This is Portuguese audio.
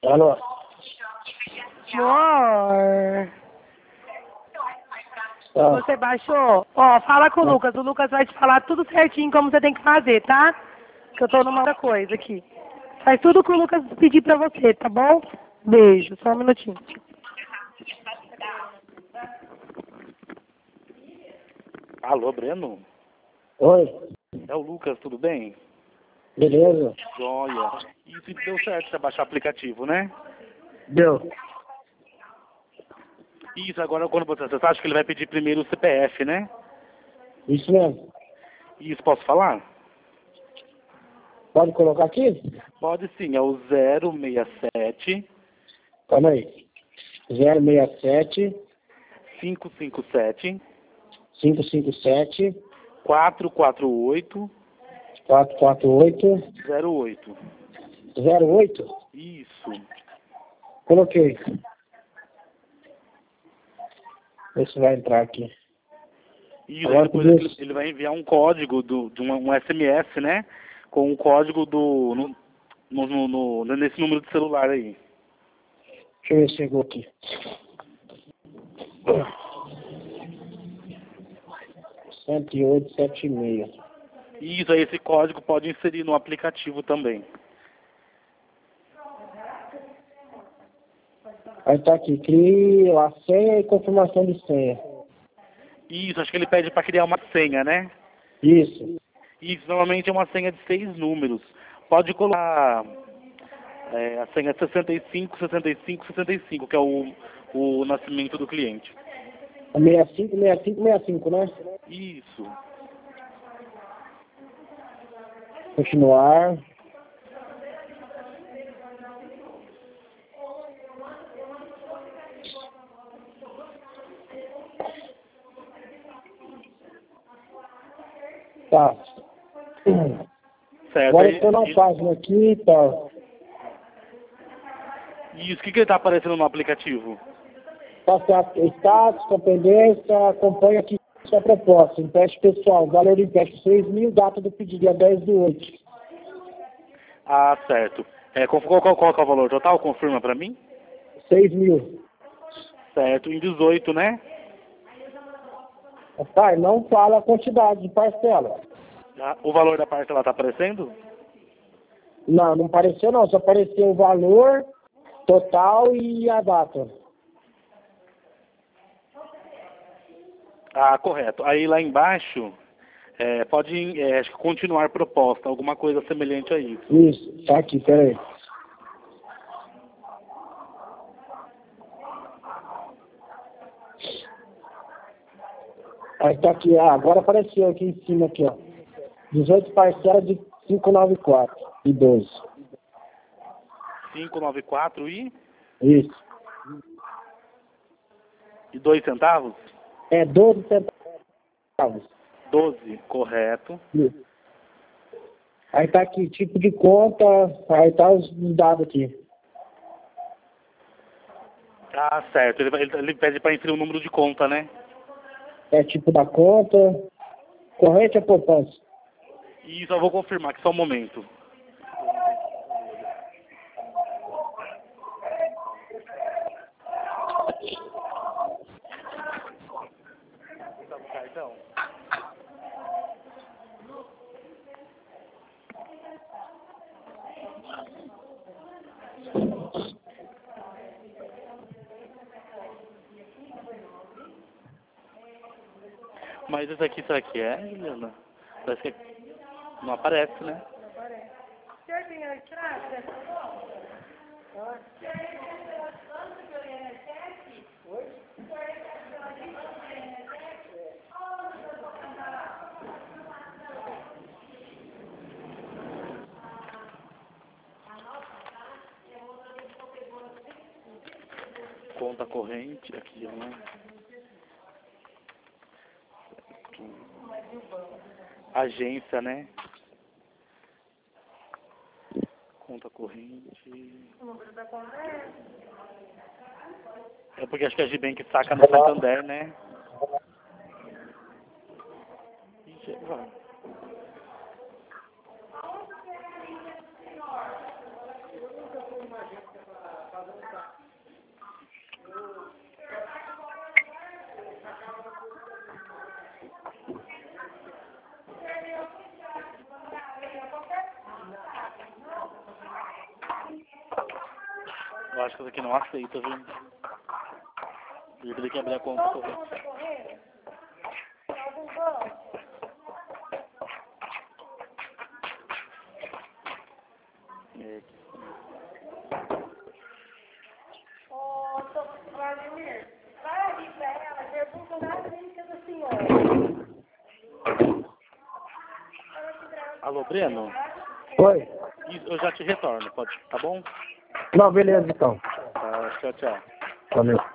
Alô? Amor, Ah, você baixou? Ó, fala com o Lucas. O Lucas vai te falar tudo certinho como você tem que fazer, tá? Que eu tô numa outra coisa aqui. Faz tudo que o Lucas pedir pra você, tá bom? Beijo, só um minutinho. Alô, Breno? oi, É o Lucas, tudo bem? beleza? Joia. Isso deu certo você baixar o aplicativo, né? Deu. Isso, agora quando você acha que ele vai pedir primeiro o CPF, né? Isso mesmo. Isso, posso falar? Pode colocar aqui? Pode sim, é o 067 Calma aí. 067 557 557 448 448 08. 08. Isso. Coloquei. Vê se vai entrar aqui. Isso, aí Agora depois ele vai enviar um código de um SMS, né? Com o código nesse número de celular aí. Deixa eu ver se chegou aqui. Cento e oito, 76. Isso, aí esse código pode inserir no aplicativo também. Aí tá aqui, crie a senha e confirmação de senha. Isso, acho que ele pede para criar uma senha, né? Isso. Isso, normalmente é uma senha de 6 números. Pode colocar a senha 65, 65, 65, que é o nascimento do cliente. 65, 65, 65, né? Isso. Continuar. Tá. Certo. Agora eu estou na página aqui, tá. Isso, o que ele está aparecendo no aplicativo? Tá certo. Status, competência, acompanha aqui sua proposta. Empréstimo pessoal, valor do empréstimo 6.000, data do pedido, dia 10/8. Ah, certo. Qual que é o valor total? Confirma para mim. 6.000. Certo, em 18, né? Pai, não fala a quantidade de parcela. O valor da parcela está aparecendo? Não, não apareceu não. Só apareceu o valor total e a data. Ah, correto. Aí lá embaixo, pode acho que continuar proposta, alguma coisa semelhante a isso. Isso, tá aqui, peraí. Aí tá aqui, agora apareceu aqui em cima aqui, ó. 18 parcelas de 594 e 12. 594 Isso. e 2 centavos? É 12 centavos. 12, correto. Isso. Aí tá aqui, tipo de conta, aí tá os dados aqui. Ah, certo. Ele pede para inserir o número de conta, né? É tipo da conta, corrente ou poupança. E só vou confirmar que só um momento. Cartão. Mas esse aqui, será que é, Juliana? Parece que não aparece, né? Conta corrente, aqui, né? Agência, né? Conta corrente. É porque acho que a Gibank saca no Santander, né? Ixi, vai. Eu acho que essa aqui não aceita, viu? Eu teria que abrir a conta corrente. Vladimir, vai ali pra ela, pergunta da agência do senhor. Alô, Breno? Oi. Eu já te retorno, pode, tá bom? Não, beleza então. Tá, tchau, tchau. Valeu.